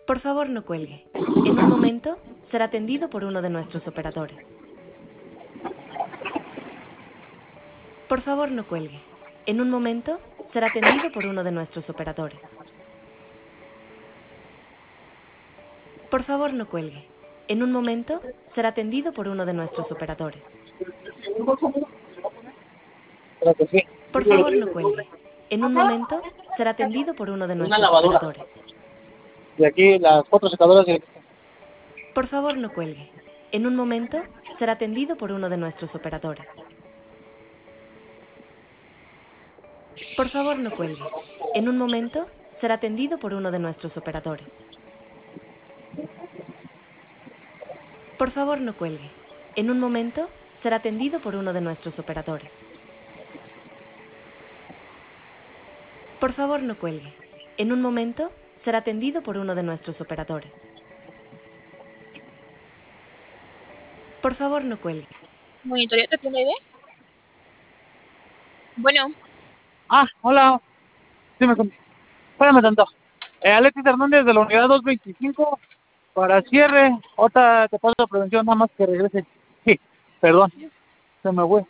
Por favor, no cuelgue. En un momento será atendido por uno de nuestros operadores. Por favor, no cuelgue. En un momento será atendido por uno de nuestros operadores. Por favor, no cuelgue. En un momento será atendido por uno de nuestros operadores. Creo que sí. Por favor, no cuelgue. En un momento será atendido por uno de Una nuestros lavadora. operadores. Y aquí las 4 secadoras y... Por favor, no cuelgue. En un momento será atendido por uno de nuestros operadores. Por favor, no cuelgue. En un momento será atendido por uno de nuestros operadores. Por favor, no cuelgue. En un momento será atendido por uno de nuestros operadores. Por favor, no cuelgue. En un momento será atendido por uno de nuestros operadores. Por favor, no cuelgue. ¿Monitoreo te tiene idea? Bueno, Ah, hola. Sí, espérame tanto. Alexis Hernández de la unidad 225 para cierre. Otra te paso la prevención, nada más que regrese. Sí, perdón, se me fue.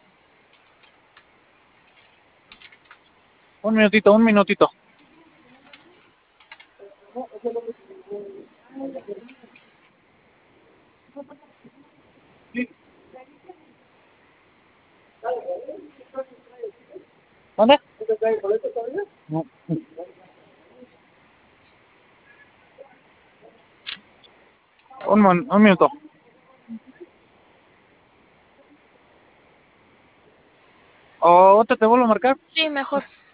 Un minutito, un minutito. ¿Dónde? No. Un minuto. ¿O otra te vuelvo a marcar? sí, mejor.